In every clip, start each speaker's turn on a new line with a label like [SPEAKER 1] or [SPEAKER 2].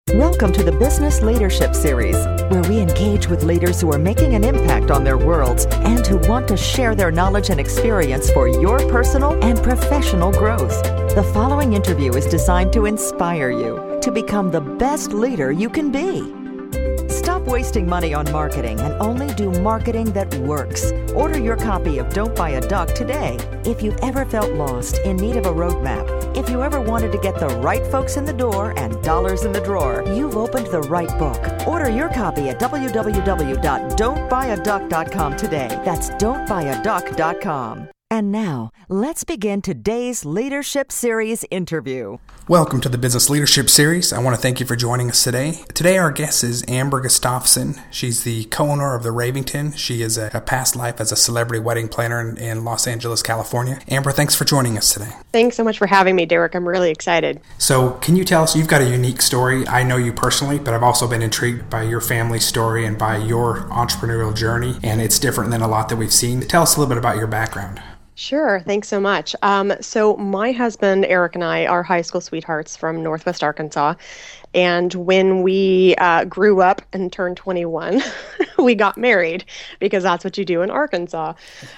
[SPEAKER 1] Welcome to the Business Leadership Series, where we engage with leaders who are making an impact on their worlds and who want to share their knowledge and experience for your personal and professional growth. The following interview is designed to inspire you to become the best leader you can be. Stop wasting money on marketing and only do marketing that works. Order your copy of Don't Buy a Duck today. If you've ever felt lost, in need of a roadmap, if you ever wanted to get the right folks in the door and dollars in the drawer, you've opened the right book. Order your copy at www.don'tbuyaduck.com today. That's don'tbuyaduck.com. And now, let's begin today's Leadership Series interview.
[SPEAKER 2] Welcome to the Business Leadership Series. I want to thank you for joining us today. Today our guest is Amber Gustafson. She's the co-owner of The Ravington. She is a past life as a celebrity wedding planner in Los Angeles, California. Amber, thanks for joining us today.
[SPEAKER 3] Thanks so much for having me, Derek. I'm really excited.
[SPEAKER 2] So can you tell us, you've got a unique story. I know you personally, but I've also been intrigued by your family story and by your entrepreneurial journey, and it's different than a lot that we've seen. Tell us a little bit about your background.
[SPEAKER 3] Sure. Thanks so much. So my husband, Eric, and I are high school sweethearts from Northwest Arkansas. And when we grew up and turned 21, we got married because that's what you do in Arkansas.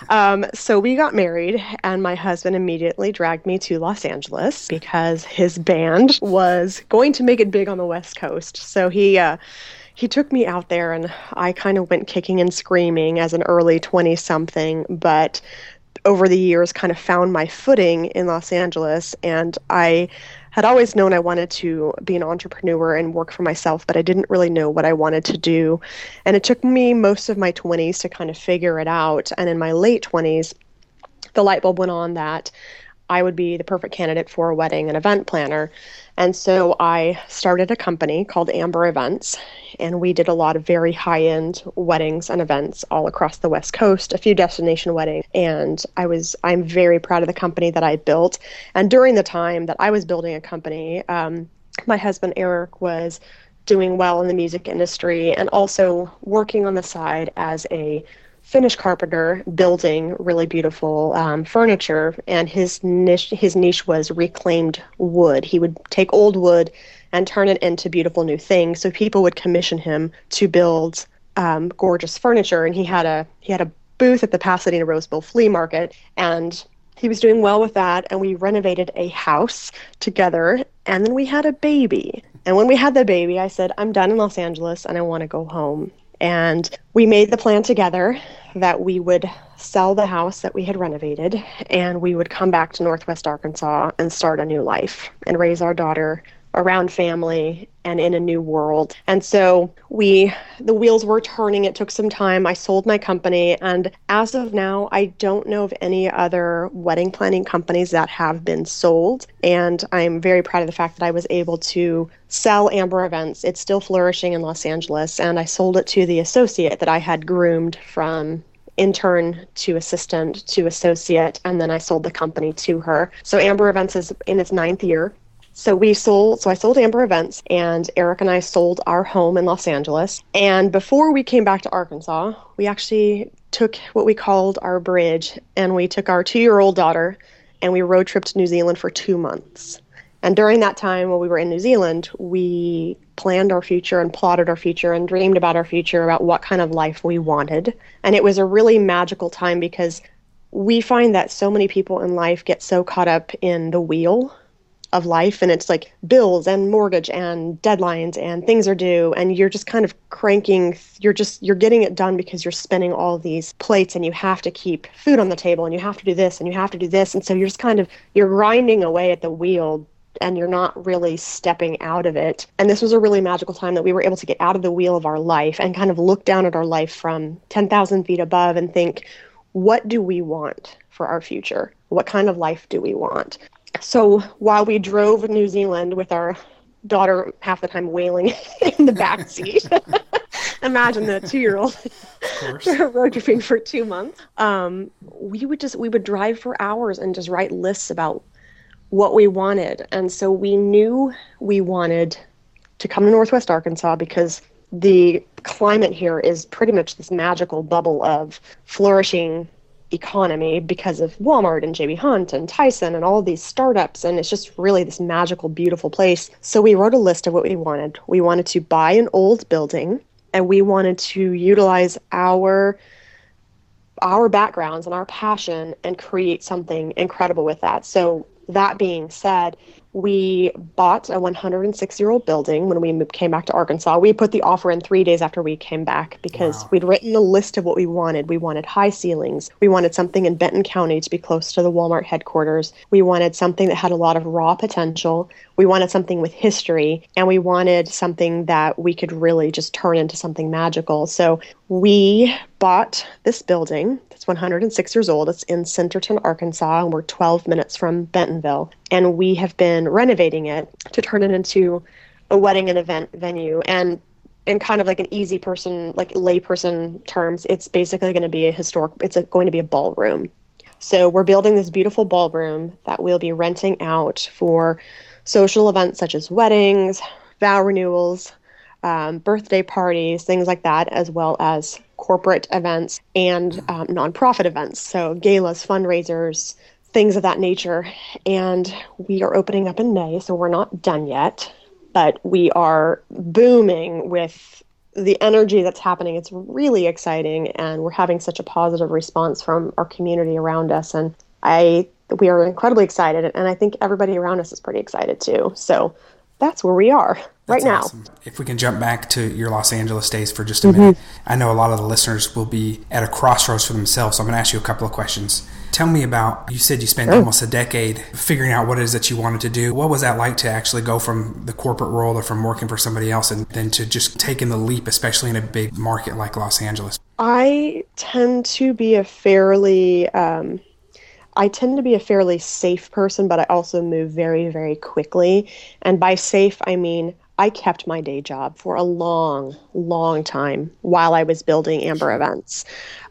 [SPEAKER 3] So we got married, and my husband immediately dragged me to Los Angeles because his band was going to make it big on the West Coast. So he took me out there, and I kind of went kicking and screaming as an early 20-something, but over the years kind of found my footing in Los Angeles, and I had always known I wanted to be an entrepreneur and work for myself, but I didn't really know what I wanted to do. And it took me most of my 20s to kind of figure it out. And in my late 20s, the light bulb went on that I would be the perfect candidate for a wedding and event planner. And so I started a company called Amber Events, and we did a lot of very high-end weddings and events all across the West Coast, a few destination weddings. And I'm very proud of the company that I built. And during the time that I was building a company, my husband, Eric, was doing well in the music industry and also working on the side as a Finnish carpenter, building really beautiful furniture, and his niche was reclaimed wood. He would take old wood and turn it into beautiful new things. So people would commission him to build gorgeous furniture, and he had a booth at the Pasadena Rose Bowl Flea Market, and he was doing well with that. And we renovated a house together, and then we had a baby. And when we had the baby, I said, I'm done in Los Angeles, and I want to go home. And we made the plan together that we would sell the house that we had renovated, and we would come back to Northwest Arkansas and start a new life and raise our daughter around family and in a new world. And so the wheels were turning. It took some time. I sold my company, and as of now, I don't know of any other wedding planning companies that have been sold. And I'm very proud of the fact that I was able to sell Amber Events. It's still flourishing in Los Angeles, and I sold it to the associate that I had groomed from intern to assistant to associate, and then I sold the company to her. So Amber Events is in its 9th year. So I sold Amber Events, and Eric and I sold our home in Los Angeles. And before we came back to Arkansas, we actually took what we called our bridge, and we took our 2-year-old daughter, and we road tripped to New Zealand for 2 months. And during that time, while we were in New Zealand, we planned our future and plotted our future and dreamed about our future, about what kind of life we wanted. And it was a really magical time because we find that so many people in life get so caught up in the wheel of life, and it's like bills and mortgage and deadlines and things are due, and you're just kind of cranking, you're getting it done because you're spinning all these plates, and you have to keep food on the table, and you have to do this, and you have to do this, and so you're just you're grinding away at the wheel, and you're not really stepping out of it. And this was a really magical time that we were able to get out of the wheel of our life and kind of look down at our life from 10,000 feet above and think, what do we want for our future? What kind of life do we want? So while we drove New Zealand with our daughter half the time wailing in the back seat, imagine the 2-year-old road tripping for 2 months. We would drive for hours and just write lists about what we wanted. And so we knew we wanted to come to Northwest Arkansas because the climate here is pretty much this magical bubble of flourishing economy because of Walmart and JB Hunt and Tyson and all of these startups. And it's just really this magical, beautiful place. So we wrote a list of what we wanted. We wanted to buy an old building, and we wanted to utilize our backgrounds and our passion and create something incredible with that. So that being said, we bought a 106-year-old building when we came back to Arkansas. We put the offer in 3 days after we came back because we'd written a list of what we wanted. We wanted high ceilings. We wanted something in Benton County to be close to the Walmart headquarters. We wanted something that had a lot of raw potential. We wanted something with history, and we wanted something that we could really just turn into something magical. So we bought this building. It's 106 years old. It's in Centerton, Arkansas, and we're 12 minutes from Bentonville. And we have been renovating it to turn it into a wedding and event venue. And in kind of like an easy person, like layperson terms, it's basically going to be going to be a ballroom. So we're building this beautiful ballroom that we'll be renting out for social events such as weddings, vow renewals, birthday parties, things like that, as well as corporate events and nonprofit events. So galas, fundraisers, things of that nature. And we are opening up in May, so we're not done yet, but we are booming with the energy that's happening. It's really exciting, and we're having such a positive response from our community around us. And we are incredibly excited, and I think everybody around us is pretty excited too. So that's where we are right now.
[SPEAKER 2] Awesome. If we can jump back to your Los Angeles days for just a minute, I know a lot of the listeners will be at a crossroads for themselves, so I'm going to ask you a couple of questions. Tell me about, you said you spent almost a decade figuring out what it is that you wanted to do. What was that like to actually go from the corporate world or from working for somebody else and then to just taking the leap, especially in a big market like Los Angeles?
[SPEAKER 3] I tend to be a fairly safe person, but I also move very, very quickly. And by safe, I mean I kept my day job for a long, long time while I was building Amber Events.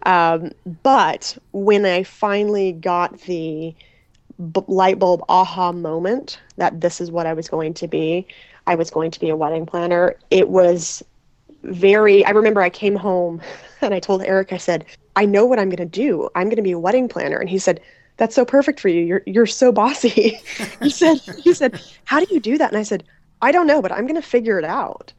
[SPEAKER 3] But when I finally got the light bulb aha moment that this is what I was going to be a wedding planner. It was I remember I came home and I told Eric, I said, I know what I'm going to do. I'm going to be a wedding planner. And he said, that's so perfect for you. You're so bossy. He said, how do you do that? And I said, I don't know, but I'm going to figure it out.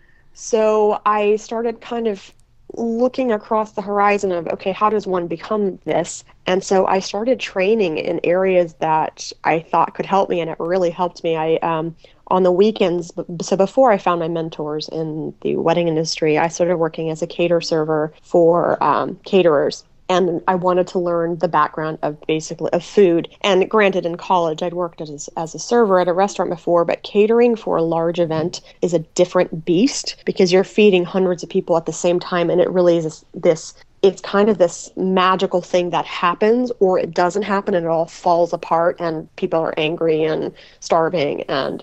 [SPEAKER 3] So I started kind of looking across the horizon of, okay, how does one become this? And so I started training in areas that I thought could help me, and it really helped me. On the weekends, so before I found my mentors in the wedding industry, I started working as a cater server for caterers. And I wanted to learn the background of food. And granted, in college, I'd worked as a server at a restaurant before, but catering for a large event is a different beast because you're feeding hundreds of people at the same time. And it really is it's kind of this magical thing that happens, or it doesn't happen and it all falls apart and people are angry and starving. And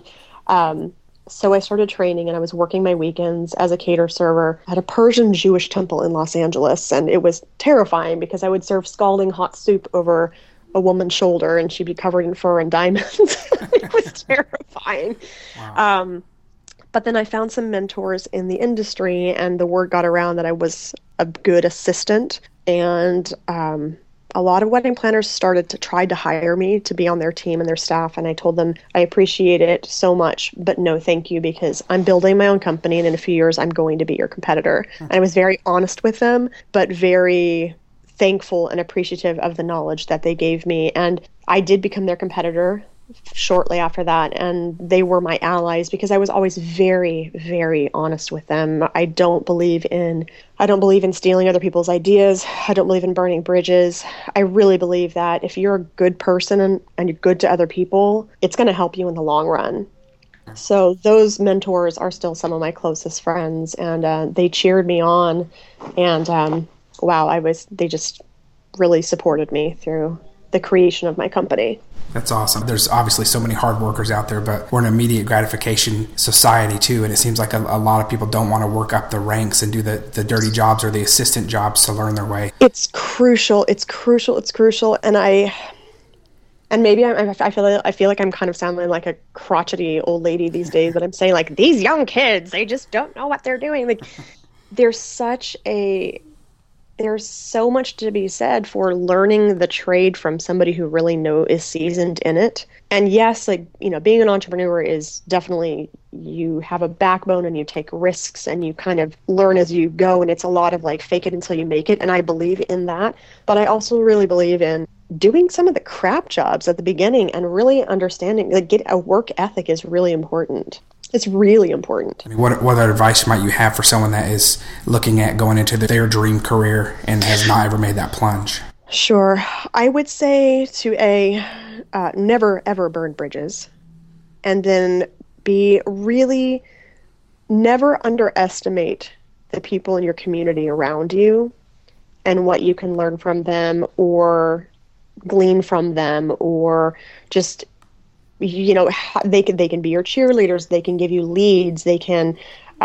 [SPEAKER 3] so I started training, and I was working my weekends as a cater server at a Persian Jewish temple in Los Angeles. And it was terrifying because I would serve scalding hot soup over a woman's shoulder and she'd be covered in fur and diamonds. It was terrifying. Wow. But then I found some mentors in the industry, and the word got around that I was a good assistant. And a lot of wedding planners started to try to hire me to be on their team and their staff. And I told them, I appreciate it so much, but no, thank you, because I'm building my own company, and in a few years, I'm going to be your competitor. And I was very honest with them, but very thankful and appreciative of the knowledge that they gave me. And I did become their competitor shortly after that, and they were my allies because I was always very, very honest with them. I don't believe in stealing other people's ideas. I don't believe in burning bridges. I really believe that if you're a good person and you're good to other people, it's going to help you in the long run. So those mentors are still some of my closest friends, and they cheered me on, and they just really supported me through the creation of my company.
[SPEAKER 2] That's awesome. There's obviously so many hard workers out there, but we're an immediate gratification society too, and it seems like a lot of people don't want to work up the ranks and do the dirty jobs or the assistant jobs to learn their way.
[SPEAKER 3] It's crucial. And maybe I feel like I'm kind of sounding like a crotchety old lady these days, but I'm saying like these young kids, they just don't know what they're doing. Like there's such a there's so much to be said for learning the trade from somebody who really is seasoned in it. And yes, like, being an entrepreneur is definitely, you have a backbone and you take risks and you kind of learn as you go. And it's a lot of like fake it until you make it. And I believe in that. But I also really believe in doing some of the crap jobs at the beginning and really understanding, like, get a work ethic is really important. It's really important.
[SPEAKER 2] I mean, what other advice might you have for someone that is looking at going into their dream career and has not ever made that plunge?
[SPEAKER 3] Sure. I would say to never, ever burn bridges. And then never underestimate the people in your community around you and what you can learn from them or glean from them, or just, they can be your cheerleaders. They can give you leads. They can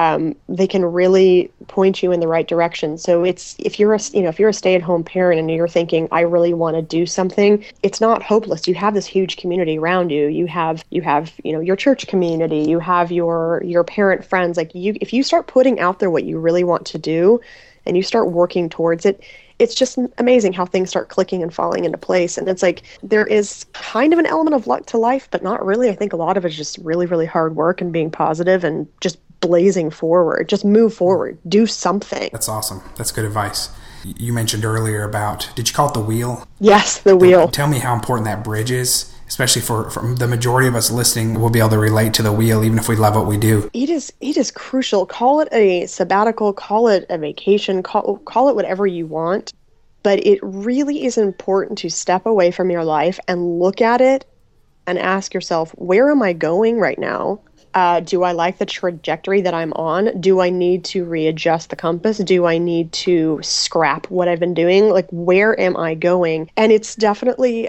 [SPEAKER 3] really point you in the right direction. So if you're a stay-at-home parent and you're thinking, I really want to do something, it's not hopeless. You have this huge community around you. You have your church community. You have your parent friends. Like, if you start putting out there what you really want to do, and you start working towards it, it's just amazing how things start clicking and falling into place. And it's like, there is kind of an element of luck to life, but not really. I think a lot of it is just really, really hard work and being positive and just blazing forward. Just move forward. Do something.
[SPEAKER 2] That's awesome. That's good advice. You mentioned earlier about, did you call it the wheel?
[SPEAKER 3] Yes, the wheel.
[SPEAKER 2] Tell me how important that bridge is, especially for the majority of us listening. We'll be able to relate to the wheel, even if we love what we do.
[SPEAKER 3] It is crucial. Call it a sabbatical, call it a vacation, call it whatever you want. But it really is important to step away from your life and look at it and ask yourself, where am I going right now? Do I like the trajectory that I'm on? Do I need to readjust the compass? Do I need to scrap what I've been doing? Like, where am I going? And it's definitely,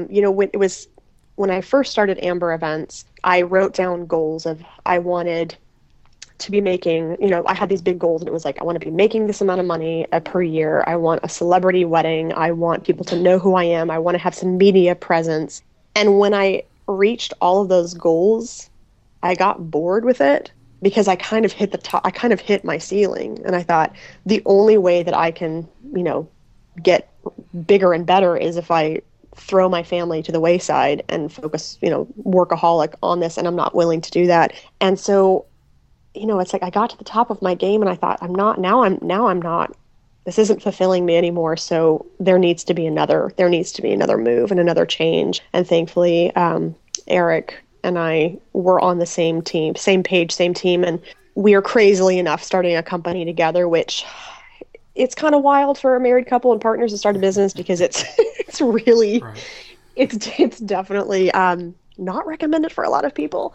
[SPEAKER 3] when I first started Amber Events, I wrote down goals of, I wanted to be making, I had these big goals, and it was like, I want to be making this amount of money per year. I want a celebrity wedding. I want people to know who I am. I want to have some media presence. And when I reached all of those goals, I got bored with it because I kind of hit the top. I kind of hit my ceiling. And I thought, the only way that I can, get bigger and better is if I throw my family to the wayside and focus, workaholic on this. And I'm not willing to do that. And so, it's like I got to the top of my game and I thought, I'm not, this isn't fulfilling me anymore. So there needs to be another move and another change. And thankfully, Eric and I were on the same team, same page, same team. And we are crazily enough starting a company together, which it's kind of wild for a married couple and partners to start a business because it's really, right. It's definitely not recommended for a lot of people,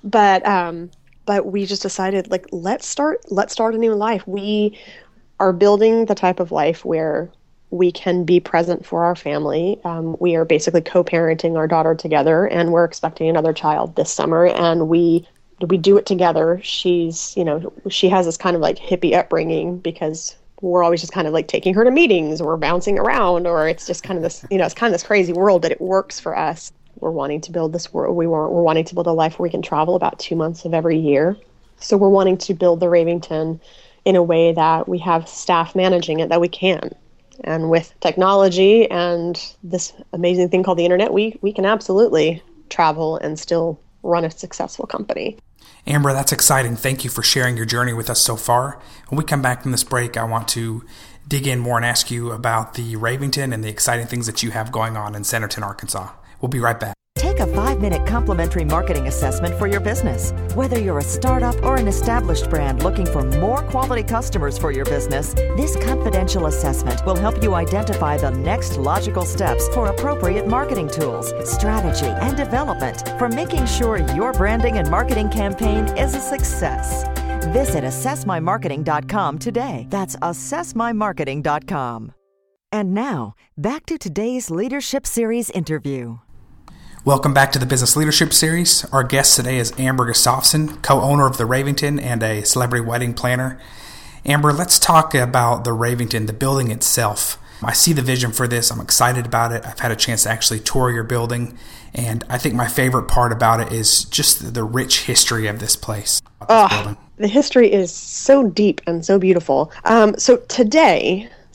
[SPEAKER 3] but we just decided, like, let's start a new life. We are building the type of life where we can be present for our family. We are basically co-parenting our daughter together, and we're expecting another child this summer, and we do it together. She's, she has this kind of like hippie upbringing because we're always just kind of like taking her to meetings or bouncing around, or it's just kind of this, it's kind of this crazy world, but it works for us. We're wanting to build this world. We're wanting to build a life where we can travel about 2 months of every year. So we're wanting to build the Ravington in a way that we have staff managing it, that we can. And with technology and this amazing thing called the internet, we can absolutely travel and still run a successful company.
[SPEAKER 2] Amber, that's exciting. Thank you for sharing your journey with us so far. When we come back from this break, I want to dig in more and ask you about the Ravington and the exciting things that you have going on in Centerton, Arkansas. We'll be right back.
[SPEAKER 1] Take a 5-minute complimentary marketing assessment for your business. Whether you're a startup or an established brand looking for more quality customers for your business, this confidential assessment will help you identify the next logical steps for appropriate marketing tools, strategy, and development for making sure your branding and marketing campaign is a success. Visit AssessMyMarketing.com today. That's AssessMyMarketing.com. And now, back to today's Leadership Series interview.
[SPEAKER 2] Welcome back to the Business Leadership Series. Our guest today is Amber Gustafson, co-owner of the Ravington and a celebrity wedding planner. Amber, let's talk about the Ravington, the building itself. I see the vision for this. I'm excited about it. I've had a chance to actually tour your building, and I think my favorite part about it is just the rich history of this place.
[SPEAKER 3] The history is so deep and so beautiful. So today,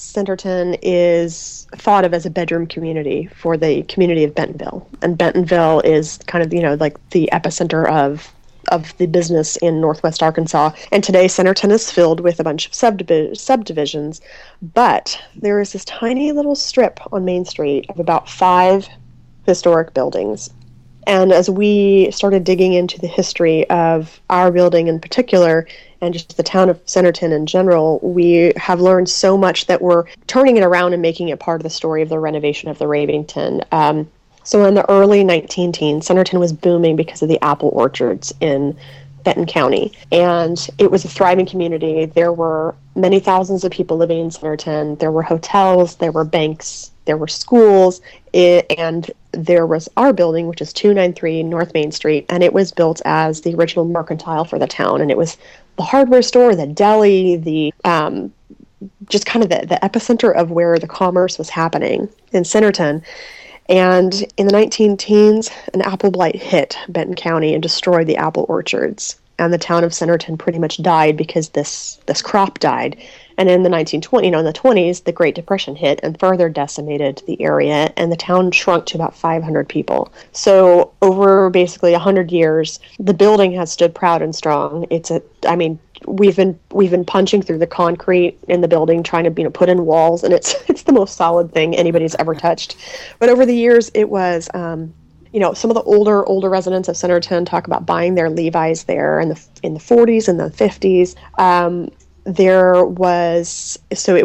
[SPEAKER 3] Centerton is thought of as a bedroom community for the community of Bentonville. And Bentonville is kind of, like the epicenter of the business in Northwest Arkansas. And today Centerton is filled with a bunch of subdivisions. But there is this tiny little strip on Main Street of about 5 historic buildings. And as we started digging into the history of our building in particular, and just the town of Centerton in general, we have learned so much that we're turning it around and making it part of the story of the renovation of the Ravington. So in the early 1910s, Centerton was booming because of the apple orchards in Benton County. And it was a thriving community. There were many thousands of people living in Centerton. There were hotels, there were banks, there were schools, and there was our building, which is 293 North Main Street, and it was built as the original mercantile for the town. And it was the hardware store, the deli, the just kind of the epicenter of where the commerce was happening in Centerton. And in the 1910s, an apple blight hit Benton County and destroyed the apple orchards. And the town of Centerton pretty much died because this crop died. And in the 20s, the Great Depression hit and further decimated the area, and the town shrunk to about 500 people. So over basically 100 years, the building has stood proud and strong. We've been punching through the concrete in the building, trying to put in walls, and it's the most solid thing anybody's ever touched. But over the years, it was. Some of the older residents of Centerton talk about buying their Levi's there in the 40s and the 50s. There was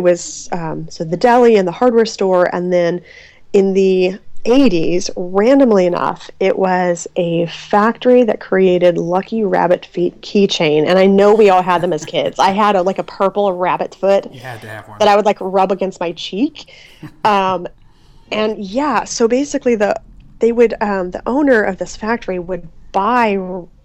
[SPEAKER 3] the deli and the hardware store, and then in the 80s, randomly enough, it was a factory that created Lucky Rabbit Feet keychain, and I know we all had them as kids. I had a purple rabbit foot.
[SPEAKER 2] You had to have one
[SPEAKER 3] that I would rub against my cheek, and yeah. So basically, the owner of this factory would buy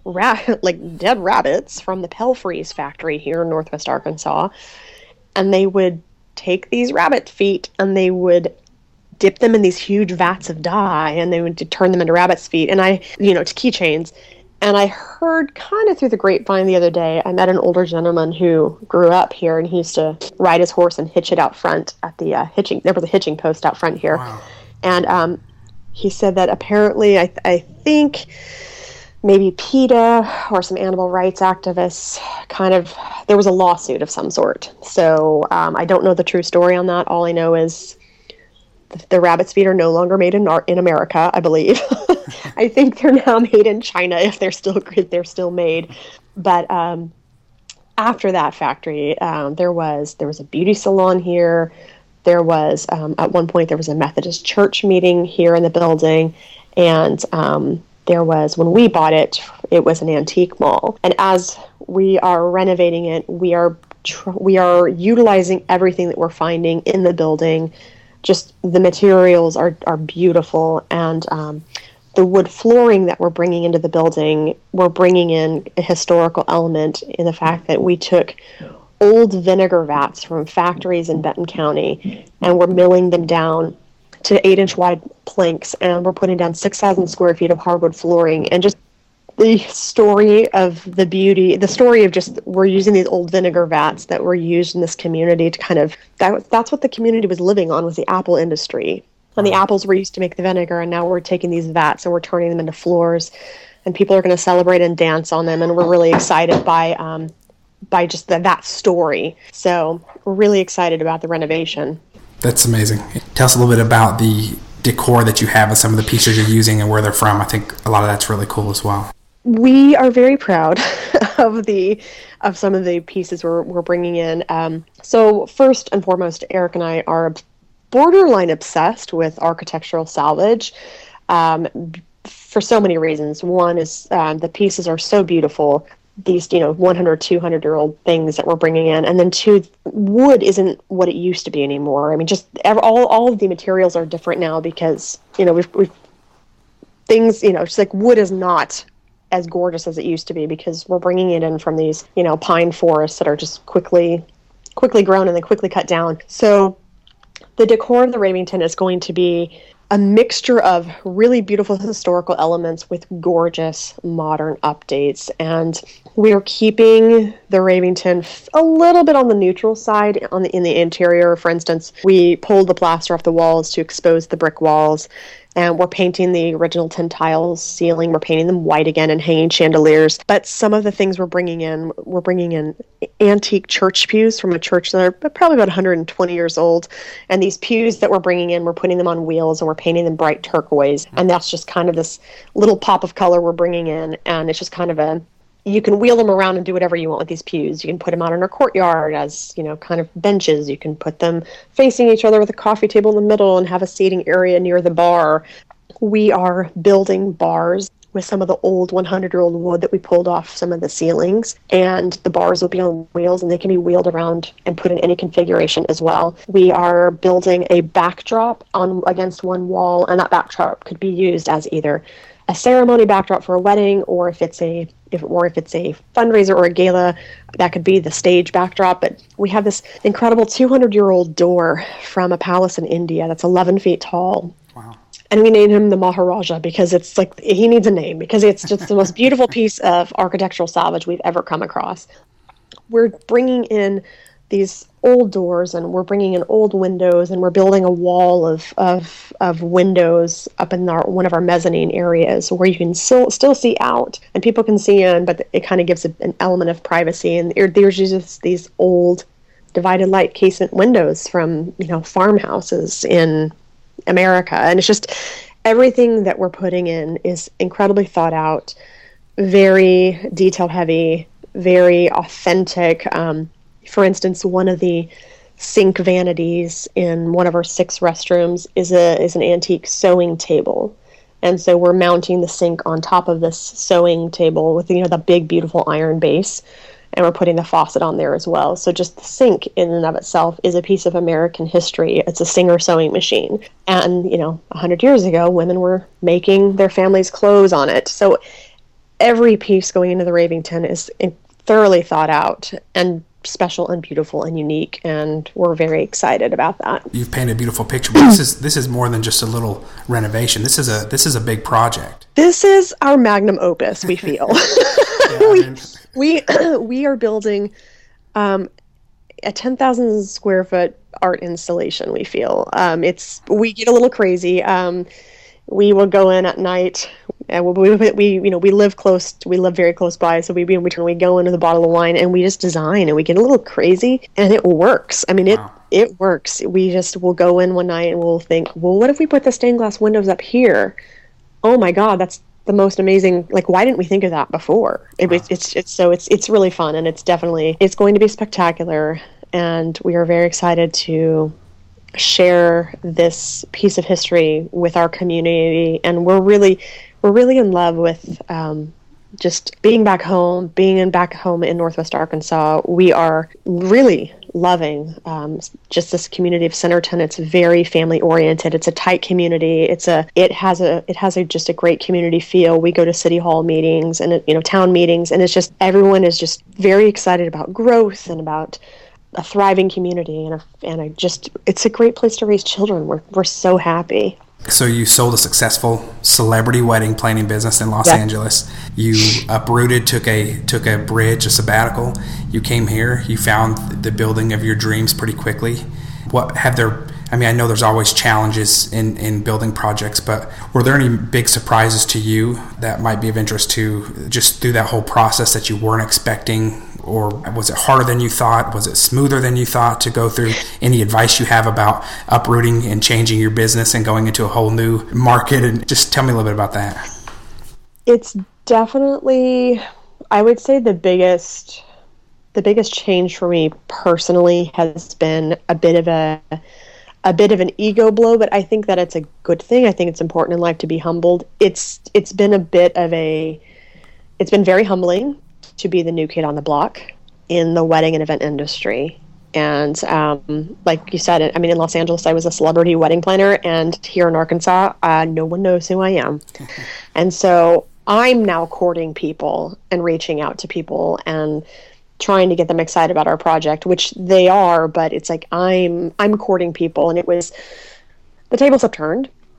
[SPEAKER 3] dead rabbits from the Pelfrey's factory here in Northwest Arkansas, and they would take these rabbit feet and they would dip them in these huge vats of dye, and they would turn them into rabbit's feet, and to keychains. And I heard kind of through the grapevine the other day, I met an older gentleman who grew up here, and he used to ride his horse and hitch it out front at the there was a hitching post out front here.
[SPEAKER 2] Wow.
[SPEAKER 3] And he said that apparently, I think maybe PETA or some animal rights activists there was a lawsuit of some sort. So I don't know the true story on that. All I know is the rabbit's feet are no longer made in America, I believe. I think they're now made in China if they're still made. But after that factory, there was a beauty salon here. There was at one point there was a Methodist church meeting here in the building, and there was, when we bought it, it was an antique mall. And as we are renovating it, we are utilizing everything that we're finding in the building. Just the materials are beautiful, and the wood flooring that we're bringing into the building, we're bringing in a historical element in the fact that we took old vinegar vats from factories in Benton County, and we're milling them down to 8-inch wide planks, and we're putting down 6,000 square feet of hardwood flooring. And just the story of the story of just, we're using these old vinegar vats that were used in this community to kind of, that's what the community was living on, was the apple industry. And the apples were used to make the vinegar, and now we're taking these vats and we're turning them into floors, and people are going to celebrate and dance on them, and we're really excited by just that story. So we're really excited about the renovation.
[SPEAKER 2] That's amazing. Tell us a little bit about the decor that you have and some of the pieces you're using and where they're from. I think a lot of that's really cool as well.
[SPEAKER 3] We are very proud of some of the pieces we're bringing in. So first and foremost, Eric and I are borderline obsessed with architectural salvage for so many reasons. One is the pieces are so beautiful. These 100, 200-year-old things that we're bringing in, and then two, wood isn't what it used to be anymore. I mean, just all of the materials are different now because we've things, just like wood is not as gorgeous as it used to be because we're bringing it in from these pine forests that are just quickly grown and then quickly cut down. So the decor of the Ravington is going to be a mixture of really beautiful historical elements with gorgeous modern updates. And we are keeping the Ravington a little bit on the neutral side in the interior. For instance, we pulled the plaster off the walls to expose the brick walls. And we're painting the original tin tiles ceiling. We're painting them white again and hanging chandeliers. But some of the things we're bringing in antique church pews from a church that are probably about 120 years old. And these pews that we're bringing in, we're putting them on wheels and we're painting them bright turquoise. And that's just kind of this little pop of color we're bringing in. And it's just kind of you can wheel them around and do whatever you want with these pews. You can put them out in our courtyard as, kind of benches. You can put them facing each other with a coffee table in the middle and have a seating area near the bar. We are building bars with some of the old 100-year-old wood that we pulled off some of the ceilings. And the bars will be on wheels and they can be wheeled around and put in any configuration as well. We are building a backdrop against one wall, and that backdrop could be used as either a ceremony backdrop for a wedding, or if it's a fundraiser or a gala, that could be the stage backdrop. But we have this incredible 200-year-old door from a palace in India that's 11 feet tall.
[SPEAKER 2] Wow.
[SPEAKER 3] And we named him the Maharaja because it's like he needs a name, because it's just the most beautiful piece of architectural salvage we've ever come across. We're bringing in these old doors and we're bringing in old windows, and we're building a wall of windows up in one of our mezzanine areas where you can still see out and people can see in, but it kind of gives an element of privacy. And there's just these old divided light casement windows from farmhouses in America, and it's just everything that we're putting in is incredibly thought out, very detail heavy, very authentic. For instance, one of the sink vanities in one of our 6 restrooms is an antique sewing table. And so we're mounting the sink on top of this sewing table with the big, beautiful iron base. And we're putting the faucet on there as well. So just the sink in and of itself is a piece of American history. It's a Singer sewing machine. And, 100 years ago, women were making their family's clothes on it. So every piece going into the Ravington is thoroughly thought out and special and beautiful and unique, and we're very excited about that.
[SPEAKER 2] You've painted a beautiful picture, but this is more than just a little renovation. This is a big project.
[SPEAKER 3] This is our magnum opus, we feel. We are building a 10,000 square foot art installation, we feel. We get a little crazy. We will go in at night, and we live very close by, so we go into the bottle of wine and we just design, and we get a little crazy, and it works. I mean, it works. Will go in one night and we'll think, well, what if we put the stained glass windows up here? Oh my God, that's the most amazing, why didn't we think of that before? It's really fun, and it's going to be spectacular, and we are very excited to share this piece of history with our community. And we're really in love with just being back home in Northwest Arkansas. We are really loving just this community of Centerton. It's very family oriented. It's a tight community. It has just a great community feel. We go to city hall meetings and town meetings, and it's just everyone is just very excited about growth and about a thriving community, and it's a great place to raise children. We're so happy.
[SPEAKER 2] So you sold a successful celebrity wedding planning business in Los Angeles. You uprooted, took a bridge, a sabbatical. You came here. You found the building of your dreams pretty quickly. I know there's always challenges in building projects, but were there any big surprises to you that might be of interest to just through that whole process that you weren't expecting? Or was it harder than you thought? Was it smoother than you thought to go through? Any advice you have about uprooting and changing your business and going into a whole new market? And just tell me a little bit about that.
[SPEAKER 3] It's definitely, I would say the biggest change for me personally has been a bit of an ego blow, but I think that it's a good thing. I think it's important in life to be humbled. It's been very humbling to be the new kid on the block in the wedding and event industry. And like you said, in Los Angeles, I was a celebrity wedding planner, and here in Arkansas, no one knows who I am. And so I'm now courting people and reaching out to people and trying to get them excited about our project, which they are, but it's like I'm courting people, and the tables have turned.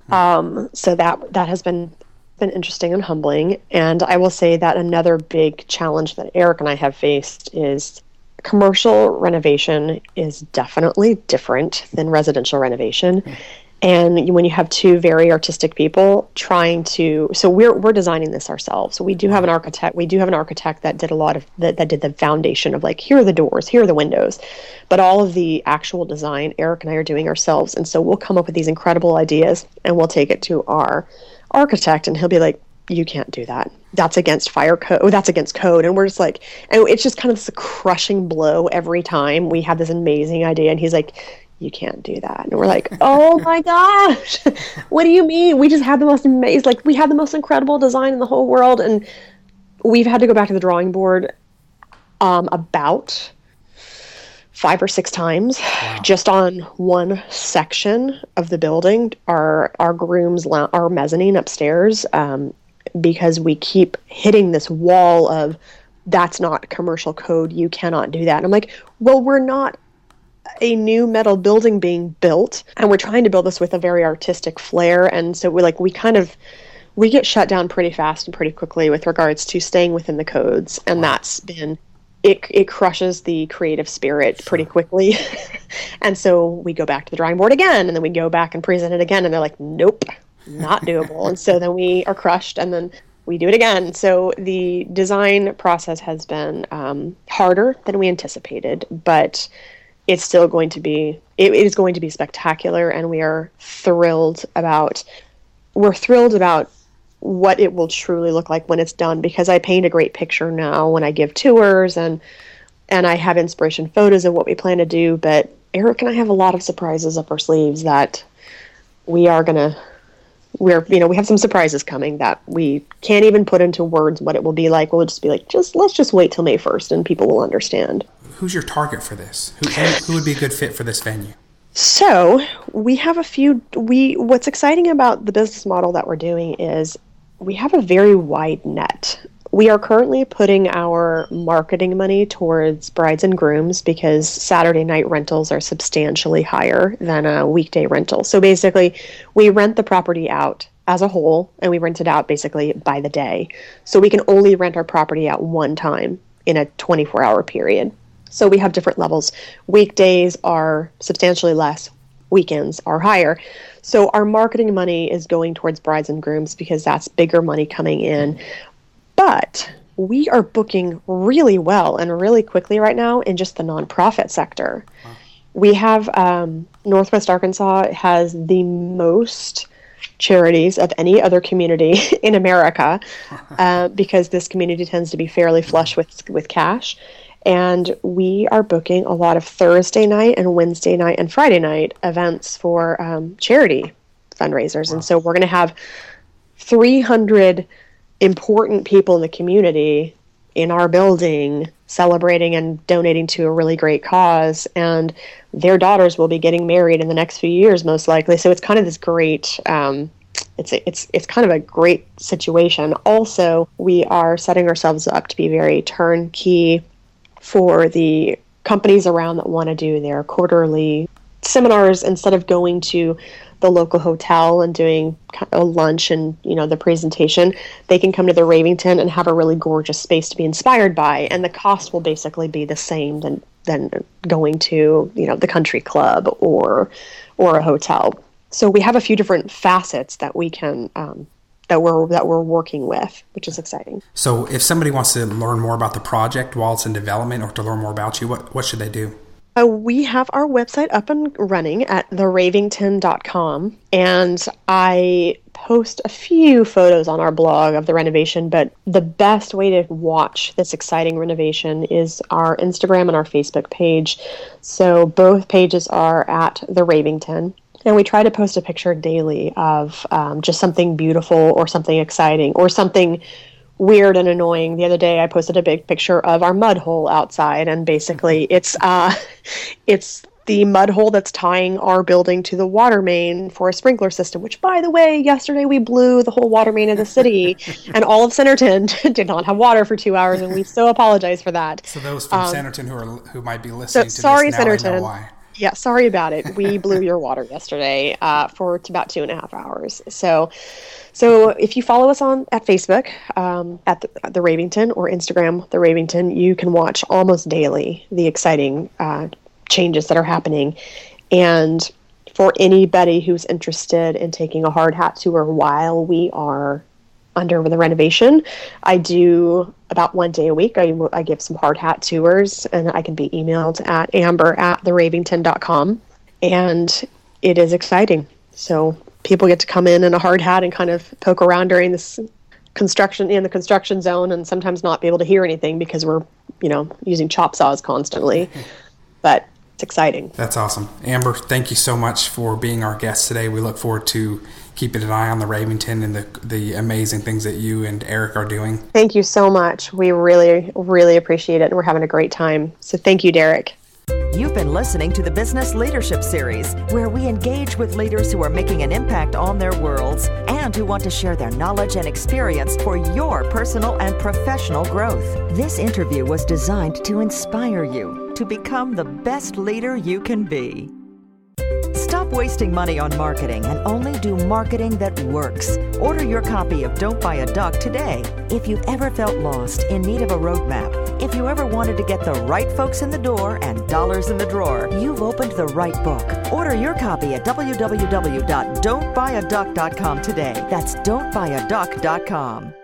[SPEAKER 3] So that has been interesting and humbling. And I will say that another big challenge that Eric and I have faced is commercial renovation is definitely different than residential renovation. And when you have two very artistic people so we're designing this ourselves. So we do have an architect. We do have an architect that did that did the foundation of like, here are the doors, here are the windows, but all of the actual design, Eric and I are doing ourselves. And so we'll come up with these incredible ideas and we'll take it to our architect and he'll be like, you can't do that. That's against fire code. Oh, that's against code. And we're just like, and it's just kind of this crushing blow every time we have this amazing idea. And he's like, you can't do that. And we're like, oh my gosh, what do you mean? We just had the most amazing, like we had the most incredible design in the whole world. And we've had to go back to the drawing board about 5 or 6 times. Wow. Just on one section of the building, our mezzanine upstairs, because we keep hitting this wall of that's not commercial code. You cannot do that. And I'm like, well, we're not a new metal building being built, and we're trying to build this with a very artistic flair. And so we get shut down pretty fast and pretty quickly with regards to staying within the codes. And that's been, it crushes the creative spirit pretty quickly. And so we go back to the drawing board again, and then we go back and present it again. And they're like, nope, not doable. And so then we are crushed, and then we do it again. So the design process has been harder than we anticipated, but it's still going to be, it is going to be spectacular, and we're thrilled about what it will truly look like when it's done, because I paint a great picture now when I give tours, and I have inspiration photos of what we plan to do, but Eric and I have a lot of surprises up our sleeves that we have some surprises coming that we can't even put into words what it will be like. We'll just be like, let's just wait till May 1st and people will understand.
[SPEAKER 2] Who's your target for this? Who would be a good fit for this venue?
[SPEAKER 3] So we have what's exciting about the business model that we're doing is we have a very wide net. We are currently putting our marketing money towards brides and grooms because Saturday night rentals are substantially higher than a weekday rental. So basically, we rent the property out as a whole, and we rent it out basically by the day. So we can only rent our property out one time in a 24-hour period. So we have different levels. Weekdays are substantially less. Weekends are higher. So our marketing money is going towards brides and grooms because that's bigger money coming in. But we are booking really well and really quickly right now in just the nonprofit sector. Wow. We have Northwest Arkansas has the most charities of any other community in America because this community tends to be fairly flush with cash. And we are booking a lot of Thursday night and Wednesday night and Friday night events for charity fundraisers. Wow. And so we're going to have 300 important people in the community in our building celebrating and donating to a really great cause. And their daughters will be getting married in the next few years, most likely. So it's kind of this great, it's kind of a great situation. Also, we are setting ourselves up to be very turnkey for the companies around that want to do their quarterly seminars. Instead of going to the local hotel and doing a lunch and the presentation, they can come to the Ravington and have a really gorgeous space to be inspired by, and the cost will basically be the same than going to the country club or a hotel. So we have a few different facets that we can that we're working with, which is exciting.
[SPEAKER 2] So if somebody wants to learn more about the project while it's in development, or to learn more about you, what should they do?
[SPEAKER 3] We have our website up and running at theravington.com, and I post a few photos on our blog of the renovation, but the best way to watch this exciting renovation is our Instagram and our Facebook page. So both pages are at The Ravington, and we try to post a picture daily of just something beautiful or something exciting or something weird and annoying. The other day I posted a big picture of our mud hole outside, and basically it's the mud hole that's tying our building to the water main for a sprinkler system, which, by the way, yesterday we blew the whole water main of the city and all of Centerton did not have water for 2 hours, and we so apologize for that.
[SPEAKER 2] So those from Centerton who might be listening to
[SPEAKER 3] sorry,
[SPEAKER 2] this now,
[SPEAKER 3] Centerton.
[SPEAKER 2] know why.
[SPEAKER 3] Yeah, sorry about it. We blew your water yesterday for about 2.5 hours. So if you follow us at Facebook at the Ravington or Instagram the Ravington, you can watch almost daily the exciting changes that are happening. And for anybody who's interested in taking a hard hat tour while we are under the renovation, I do about one day a week. I give some hard hat tours, and I can be emailed at amber@theravington.com. And it is exciting. So people get to come in a hard hat and kind of poke around during this construction in the construction zone, and sometimes not be able to hear anything because we're, using chop saws constantly. But it's exciting.
[SPEAKER 2] That's awesome. Amber, thank you so much for being our guest today. We look forward to keeping an eye on the Ravington and the amazing things that you and Eric are doing.
[SPEAKER 3] Thank you so much. We really, really appreciate it, and we're having a great time. So thank you, Derek.
[SPEAKER 1] You've been listening to the Business Leadership Series, where we engage with leaders who are making an impact on their worlds and who want to share their knowledge and experience for your personal and professional growth. This interview was designed to inspire you to become the best leader you can be. Stop wasting money on marketing and only do marketing that works. Order your copy of Don't Buy a Duck today. If you've ever felt lost, in need of a roadmap, if you ever wanted to get the right folks in the door and dollars in the drawer, you've opened the right book. Order your copy at www.don'tbuyaduck.com today. That's don'tbuyaduck.com.